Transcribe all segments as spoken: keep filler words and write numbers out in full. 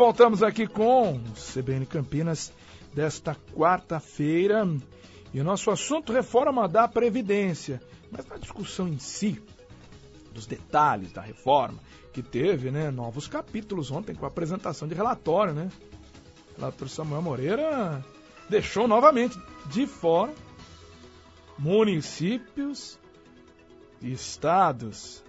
voltamos aqui com o C B N Campinas desta quarta-feira e o nosso assunto reforma da Previdência. Mas na discussão em si, dos detalhes da reforma, que teve, né, novos capítulos ontem com a apresentação de relatório, né? O relator Samuel Moreira deixou novamente de fora municípios e estados.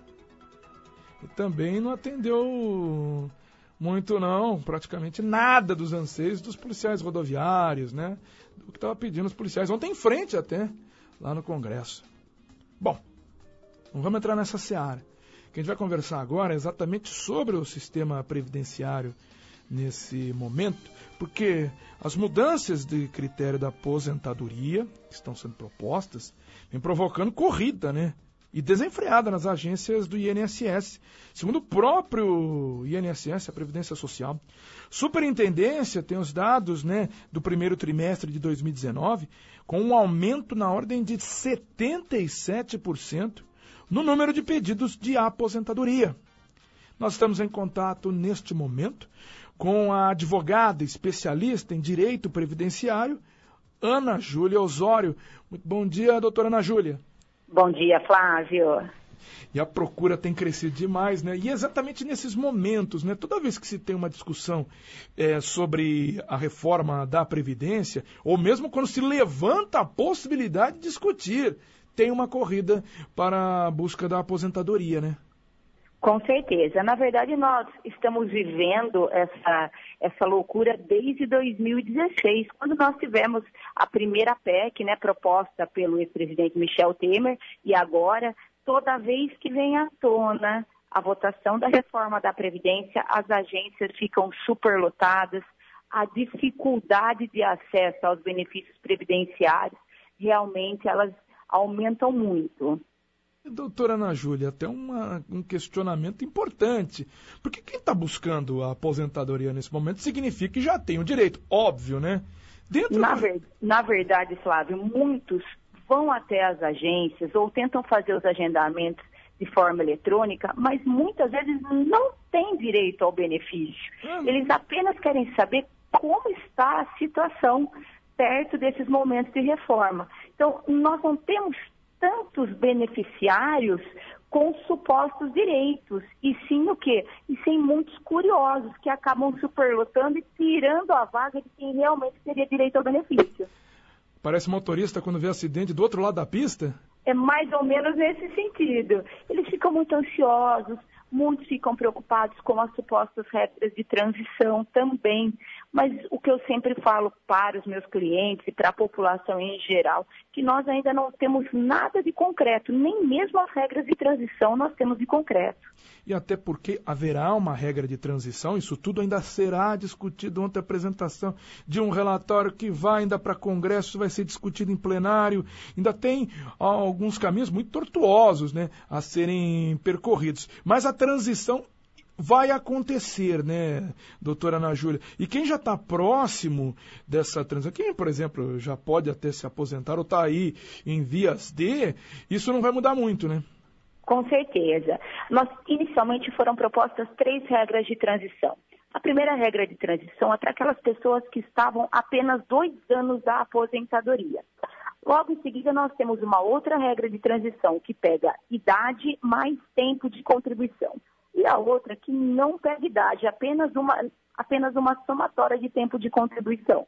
E também não atendeu muito não, praticamente nada dos anseios dos policiais rodoviários, né? Do que estava pedindo os policiais ontem em frente até, lá no Congresso. Bom, não vamos entrar nessa seara. O que a gente vai conversar agora é exatamente sobre o sistema previdenciário nesse momento, porque as mudanças de critério da aposentadoria que estão sendo propostas vêm provocando corrida, né? E desenfreada nas agências do I N S S. Segundo o próprio I N S S, a Previdência Social, Superintendência tem os dados, né, do primeiro trimestre de dois mil e dezenove, com um aumento na ordem de setenta e sete por cento no número de pedidos de aposentadoria. Nós estamos em contato neste momento com a advogada especialista em direito previdenciário, Ana Júlia Osório. Muito bom dia, doutora Ana Júlia. Bom dia, Flávio. E a procura tem crescido demais, né? E exatamente nesses momentos, né? Toda vez que se tem uma discussão é, sobre a reforma da Previdência, ou mesmo quando se levanta a possibilidade de discutir, tem uma corrida para a busca da aposentadoria, né? Com certeza. Na verdade, nós estamos vivendo essa, essa loucura desde dois mil e dezesseis, quando nós tivemos a primeira P E C, né, proposta pelo ex-presidente Michel Temer, e agora, toda vez que vem à tona a votação da reforma da Previdência, as agências ficam superlotadas, a dificuldade de acesso aos benefícios previdenciários, realmente elas aumentam muito. Doutora Ana Júlia, até uma, um questionamento importante. Porque quem está buscando a aposentadoria nesse momento significa que já tem o direito, óbvio, né? Dentro na, do... ver, na verdade, Flávio, muitos vão até as agências ou tentam fazer os agendamentos de forma eletrônica, mas muitas vezes não têm direito ao benefício. Hum. Eles apenas querem saber como está a situação perto desses momentos de reforma. Então, nós não temos tantos beneficiários com supostos direitos, e sim o quê? E sim muitos curiosos que acabam superlotando e tirando a vaga de quem realmente teria direito ao benefício. Parece motorista quando vê acidente do outro lado da pista? É mais ou menos nesse sentido. Eles ficam muito ansiosos, muitos ficam preocupados com as supostas regras de transição também. Mas o que eu sempre falo para os meus clientes e para a população em geral, que nós ainda não temos nada de concreto, nem mesmo as regras de transição nós temos de concreto. E até porque haverá uma regra de transição, isso tudo ainda será discutido ontem a apresentação de um relatório que vai ainda para Congresso, vai ser discutido em plenário, ainda tem ó, alguns caminhos muito tortuosos, né, a serem percorridos. Mas a transição vai acontecer, né, doutora Ana Júlia? E quem já está próximo dessa transição, quem, por exemplo, já pode até se aposentar ou está aí em vias de, isso não vai mudar muito, né? Com certeza. Nós, inicialmente, foram propostas três regras de transição. A primeira regra de transição é para aquelas pessoas que estavam apenas dois anos da aposentadoria. Logo em seguida, nós temos uma outra regra de transição que pega idade mais tempo de contribuição. E a outra que não pega idade, apenas uma, apenas uma somatória de tempo de contribuição.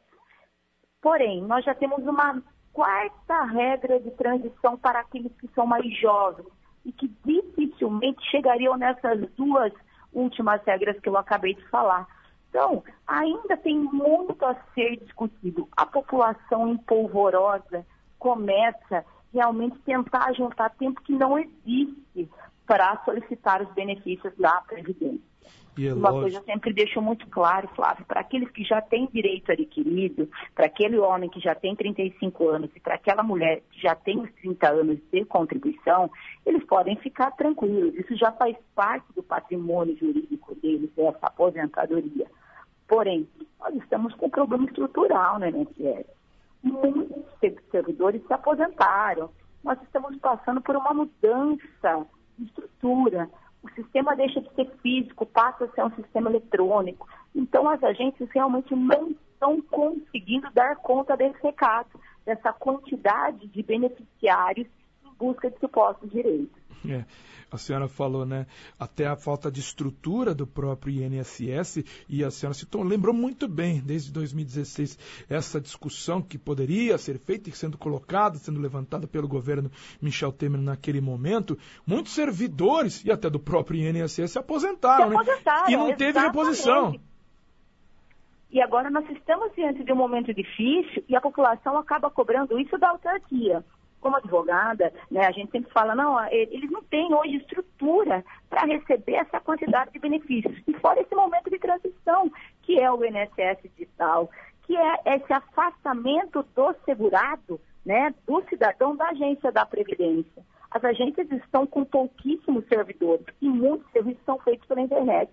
Porém, nós já temos uma quarta regra de transição para aqueles que são mais jovens e que dificilmente chegariam nessas duas últimas regras que eu acabei de falar. Então, ainda tem muito a ser discutido. A população empolvorosa começa realmente a tentar juntar tempo que não existe para solicitar os benefícios da Previdência. É Uma lógico. coisa eu sempre deixo muito claro, Flávio, para aqueles que já têm direito adquirido, para aquele homem que já tem trinta e cinco anos e para aquela mulher que já tem os trinta anos de contribuição, eles podem ficar tranquilos. Isso já faz parte do patrimônio jurídico deles, dessa aposentadoria. Porém, nós estamos com um problema estrutural na I N S S. Muitos servidores se aposentaram. Nós estamos passando por uma mudança de estrutura. O sistema deixa de ser físico, passa a ser um sistema eletrônico. Então, as agências realmente não estão conseguindo dar conta desse recado, dessa quantidade de beneficiários em busca de supostos direitos. É, a senhora falou, né, até a falta de estrutura do próprio I N S S, e a senhora citou, lembrou muito bem, desde dois mil e dezesseis, essa discussão que poderia ser feita e sendo colocada, sendo levantada pelo governo Michel Temer naquele momento, muitos servidores, e até do próprio I N S S, se aposentaram, se aposentaram né? E não exatamente. teve reposição. E agora nós estamos diante de um momento difícil e a população acaba cobrando isso da autarquia. Como advogada, né, a gente sempre fala, não, eles não têm hoje estrutura para receber essa quantidade de benefícios. E fora esse momento de transição, que é o I N S S digital, que é esse afastamento do segurado, né, do cidadão da agência da Previdência. As agências estão com pouquíssimos servidores e muitos serviços são feitos pela internet.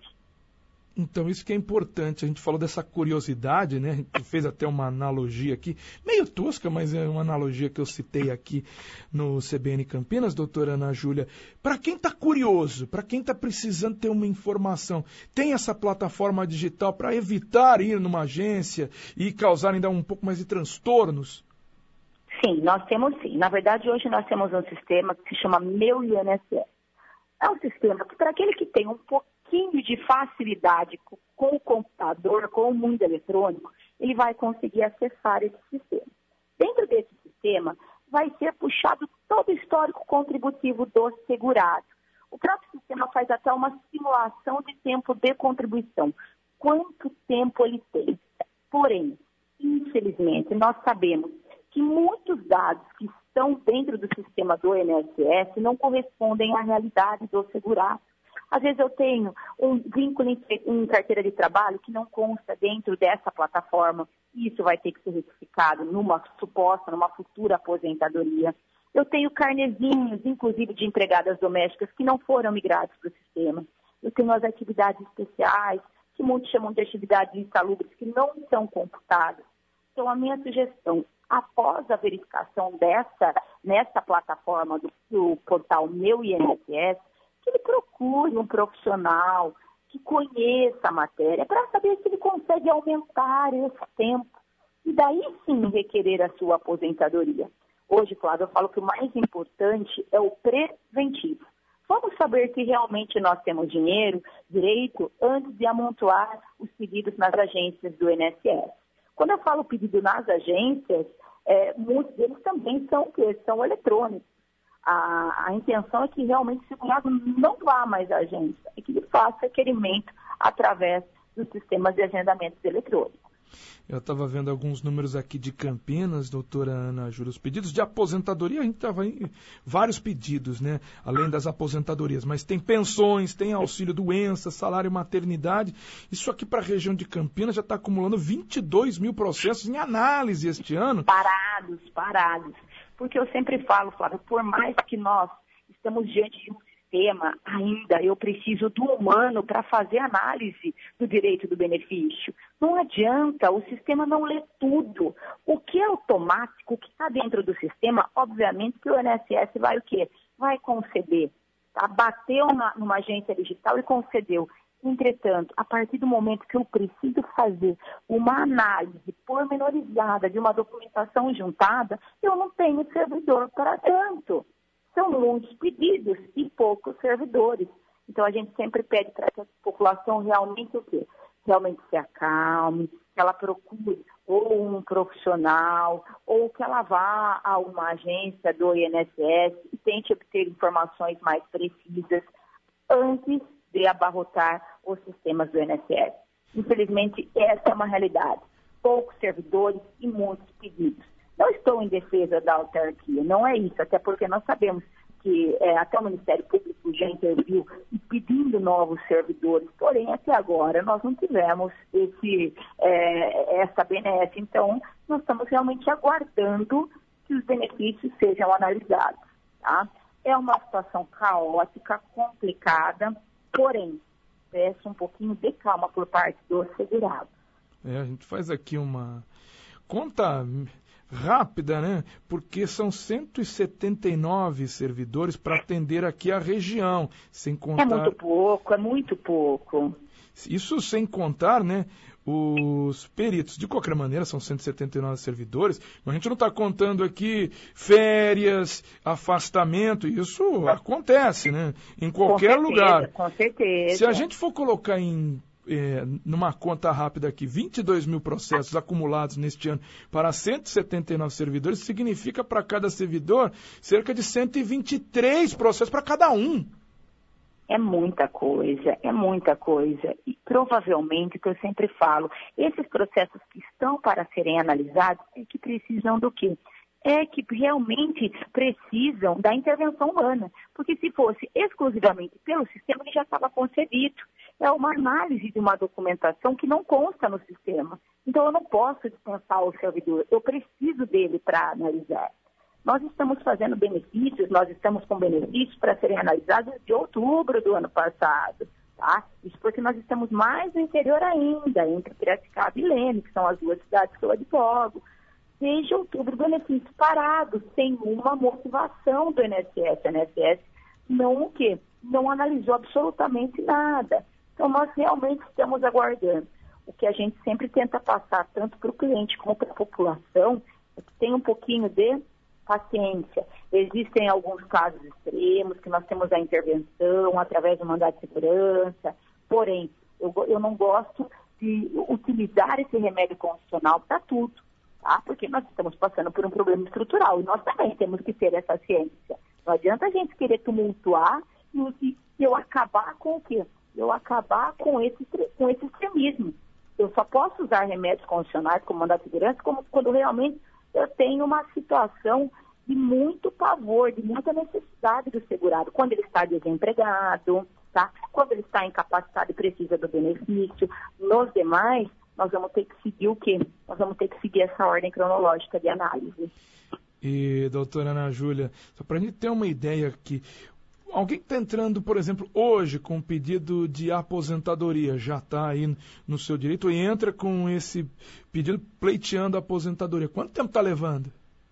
Então, isso que é importante. A gente falou dessa curiosidade, né? A gente fez até uma analogia aqui, meio tosca, mas é uma analogia que eu citei aqui no C B N Campinas, doutora Ana Júlia. Para quem está curioso, para quem está precisando ter uma informação, tem essa plataforma digital para evitar ir numa agência e causar ainda um pouco mais de transtornos? Sim, nós temos sim. Na verdade, hoje nós temos um sistema que se chama Meu I N S S. É um sistema que, para aquele que tem um pouquinho de facilidade com, com o computador, com o mundo eletrônico, ele vai conseguir acessar esse sistema. Dentro desse sistema, vai ser puxado todo o histórico contributivo do segurado. O próprio sistema faz até uma simulação de tempo de contribuição. Quanto tempo ele tem? Porém, infelizmente, nós sabemos que muitos dados que estão dentro do sistema do I N S S não correspondem à realidade do segurado. Às vezes eu tenho um vínculo em, em carteira de trabalho que não consta dentro dessa plataforma, e isso vai ter que ser retificado numa suposta, numa futura aposentadoria. Eu tenho carnezinhos, inclusive de empregadas domésticas, que não foram migrados para o sistema. Eu tenho as atividades especiais, que muitos chamam de atividades insalubres, que não são computadas. Então, a minha sugestão, após a verificação dessa, nessa plataforma do, do portal Meu I N S S, que ele procure um profissional que conheça a matéria para saber se ele consegue aumentar esse tempo e daí sim requerer a sua aposentadoria. Hoje, Flávio, eu falo que o mais importante é o preventivo. Vamos saber se realmente nós temos dinheiro, direito, antes de amontoar os pedidos nas agências do I N S S. Quando eu falo pedido nas agências, é, muitos deles também são, são eletrônicos. A, a intenção é que realmente o segurado não vá mais à agência, é que ele faça requerimento através dos sistemas de agendamentos eletrônicos. Eu estava vendo alguns números aqui de Campinas, doutora Ana Júlia, os pedidos de aposentadoria, a gente estava em vários pedidos, né? Além das aposentadorias, mas tem pensões, tem auxílio doença, salário maternidade. Isso aqui para a região de Campinas já está acumulando vinte e dois mil processos em análise este ano. Parados, parados. Porque eu sempre falo, Flávio, por mais que nós estamos diante de um sistema, ainda eu preciso do humano para fazer análise do direito do benefício. Não adianta, o sistema não lê tudo. O que é automático, o que está dentro do sistema, obviamente que o I N S S vai o quê? Vai conceder. Tá? Bateu na, numa agência digital e concedeu. Entretanto, a partir do momento que eu preciso fazer uma análise pormenorizada de uma documentação juntada, eu não tenho servidor para tanto. São muitos pedidos e poucos servidores. Então, a gente sempre pede para que a população realmente o quê? Realmente se acalme, que ela procure ou um profissional, ou que ela vá a uma agência do I N S S e tente obter informações mais precisas antes de abarrotar os sistemas do I N S S. Infelizmente, essa é uma realidade. Poucos servidores e muitos pedidos. Não estou em defesa da autarquia, não é isso, até porque nós sabemos que é, até o Ministério Público já interviu pedindo novos servidores, porém, até agora, nós não tivemos esse, é, essa benesse. Então, nós estamos realmente aguardando que os benefícios sejam analisados. Tá? É uma situação caótica, complicada, porém, peço um pouquinho de calma por parte do segurado. É, a gente faz aqui uma conta rápida, né? Porque são cento e setenta e nove servidores para atender aqui a região, sem contar... É muito pouco, é muito pouco. Isso sem contar, né, os peritos. De qualquer maneira, são cento e setenta e nove servidores, mas a gente não está contando aqui férias, afastamento, isso acontece, né? Em qualquer com certeza, lugar. Com certeza. Se a gente for colocar em É, numa conta rápida aqui, vinte e dois mil processos acumulados neste ano para cento e setenta e nove servidores, significa para cada servidor cerca de cento e vinte e três processos para cada um. É muita coisa, é muita coisa. E provavelmente, o que eu sempre falo, esses processos que estão para serem analisados é que precisam do quê? É que realmente precisam da intervenção humana. Porque se fosse exclusivamente pelo sistema, ele já estava concebido. É uma análise de uma documentação que não consta no sistema. Então, eu não posso dispensar o servidor. Eu preciso dele para analisar. Nós estamos fazendo benefícios, nós estamos com benefícios para serem analisados de outubro do ano passado. Tá? Isso porque nós estamos mais no interior ainda, entre Piracicaba e Leme, que são as duas cidades que eu advogo. Desde outubro, benefício parado, sem uma motivação do I N S S. O I N S S não o quê? Não analisou absolutamente nada. Então, nós realmente estamos aguardando. O que a gente sempre tenta passar, tanto para o cliente como para a população, é que tem um pouquinho de paciência. Existem alguns casos extremos, que nós temos a intervenção através do mandado de segurança. Porém, eu, eu não gosto de utilizar esse remédio constitucional para tudo. Tá? Porque nós estamos passando por um problema estrutural e nós também temos que ter essa ciência. Não adianta a gente querer tumultuar e eu acabar com o quê? Eu acabar com esse, com esse extremismo. Eu só posso usar remédios constitucionais como mandado de segurança como quando realmente eu tenho uma situação de muito pavor, de muita necessidade do segurado. Quando ele está desempregado, tá? Quando ele está incapacitado e precisa do benefício. Nos demais, nós vamos ter que seguir o quê? Nós vamos ter que seguir essa ordem cronológica de análise. E, doutora Ana Júlia, só para a gente ter uma ideia aqui, alguém que está entrando, por exemplo, hoje com um pedido de aposentadoria, já está aí no seu direito e entra com esse pedido pleiteando a aposentadoria. Quanto tempo está levando?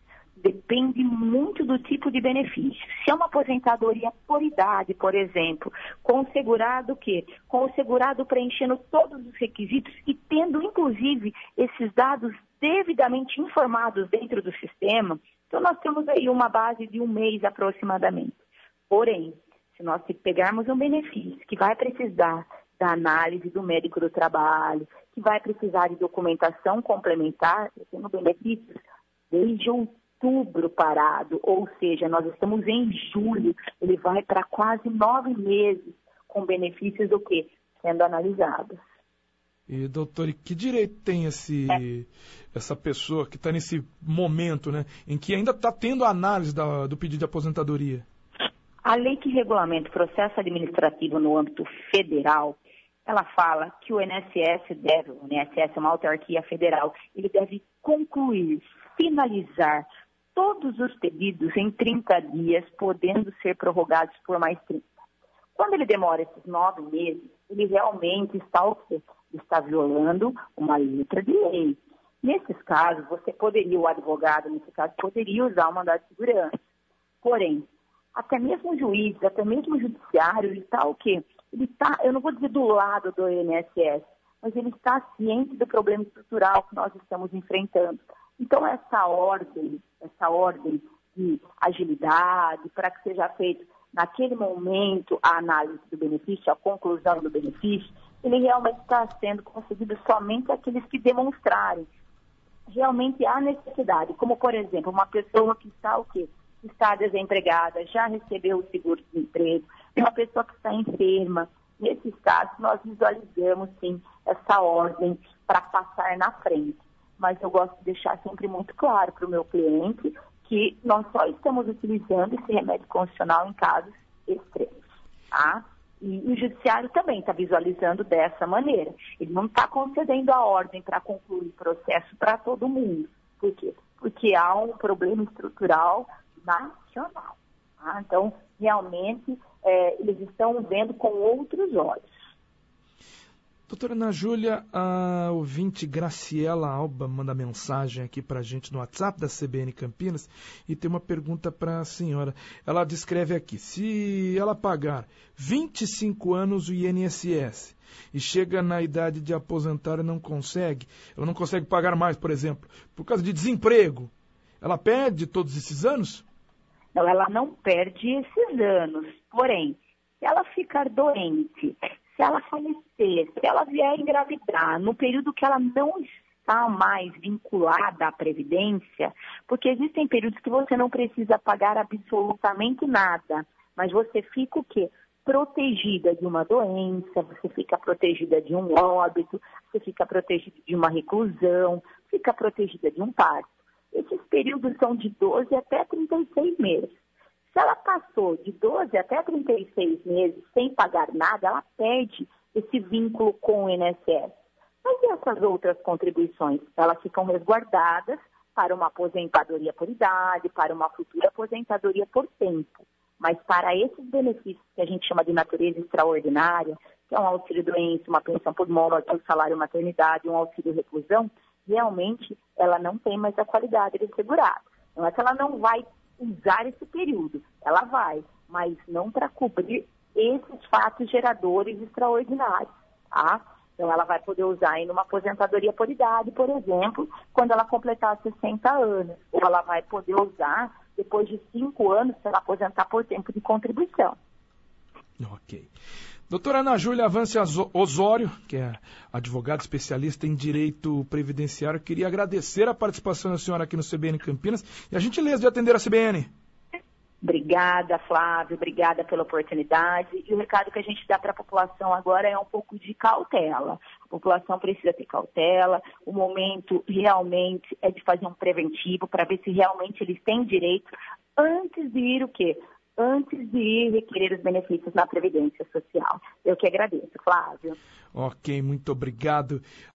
Depende muito do tipo de benefício. Se é uma aposentadoria por idade, por exemplo, com o segurado o quê? Com o segurado preenchendo todos os requisitos e tendo, inclusive, esses dados devidamente informados dentro do sistema, então nós temos aí uma base de um mês aproximadamente. Porém, se nós pegarmos um benefício que vai precisar da análise do médico do trabalho, que vai precisar de documentação complementar, eu tenho benefícios desde outubro parado, ou seja, nós estamos em julho, ele vai para quase nove meses com benefícios do quê? Sendo analisados. E, doutor, e que direito tem esse, é. essa pessoa que está nesse momento, né, em que ainda está tendo a análise da, do pedido de aposentadoria? A lei que regulamenta o processo administrativo no âmbito federal, ela fala que o I N S S deve, o I N S S é uma autarquia federal, ele deve concluir, finalizar todos os pedidos em trinta dias, podendo ser prorrogados por mais trinta. Quando ele demora esses nove meses, ele realmente está, está violando uma letra de lei. Nesses casos, você poderia, o advogado, nesse caso, poderia usar o mandado de segurança. Porém, até mesmo o juiz, até mesmo o judiciário, ele está o quê? Ele está, eu não vou dizer do lado do I N S S, mas ele está ciente do problema estrutural que nós estamos enfrentando. Então, essa ordem, essa ordem de agilidade, para que seja feito naquele momento a análise do benefício, a conclusão do benefício, ele realmente está sendo concedido somente àqueles que demonstrarem realmente a necessidade. Como, por exemplo, uma pessoa que está o quê? Está desempregada, já recebeu o seguro-desemprego, uma pessoa que está enferma. Nesses casos, nós visualizamos, sim, essa ordem para passar na frente. Mas eu gosto de deixar sempre muito claro para o meu cliente que nós só estamos utilizando esse remédio constitucional em casos extremos, tá? E o judiciário também está visualizando dessa maneira. Ele não está concedendo a ordem para concluir o processo para todo mundo. Por quê? Porque há um problema estrutural nacional. Tá? Então, realmente, é, eles estão vendo com outros olhos. Doutora Ana Júlia, a ouvinte Graciela Alba manda mensagem aqui para a gente no WhatsApp da C B N Campinas e tem uma pergunta para a senhora. Ela descreve aqui, se ela pagar vinte e cinco anos o I N S S e chega na idade de aposentar e não consegue, ela não consegue pagar mais, por exemplo, por causa de desemprego, ela perde todos esses anos? Não, ela não perde esses anos, porém, se ela ficar doente, se ela falecer, se ela vier engravidar, no período que ela não está mais vinculada à Previdência, porque existem períodos que você não precisa pagar absolutamente nada, mas você fica o quê? Protegida de uma doença, você fica protegida de um óbito, você fica protegida de uma reclusão, fica protegida de um parto. Esses períodos são de doze até trinta e seis meses. Se ela passou de doze até trinta e seis meses sem pagar nada, ela perde esse vínculo com o I N S S. Mas e essas outras contribuições? Elas ficam resguardadas para uma aposentadoria por idade, para uma futura aposentadoria por tempo. Mas para esses benefícios que a gente chama de natureza extraordinária, que é um auxílio-doença, uma pensão por morte, um salário maternidade, um auxílio-reclusão, realmente ela não tem mais a qualidade de segurado. Não é que ela não vai usar esse período, ela vai, mas não para cobrir esses fatos geradores extraordinários, tá? Então ela vai poder usar em uma aposentadoria por idade, por exemplo, quando ela completar sessenta anos. Ou ela vai poder usar depois de cinco anos se ela aposentar por tempo de contribuição. Ok. Doutora Ana Júlia Avance Osório, que é advogada especialista em direito previdenciário, queria agradecer a participação da senhora aqui no C B N Campinas e a gentileza de atender a C B N. Obrigada, Flávio, obrigada pela oportunidade. E o recado que a gente dá para a população agora é um pouco de cautela. A população precisa ter cautela, o momento realmente é de fazer um preventivo para ver se realmente eles têm direito antes de ir o quê? Antes de ir requerer os benefícios na Previdência Social. Eu que agradeço, Flávio. Ok, muito obrigado.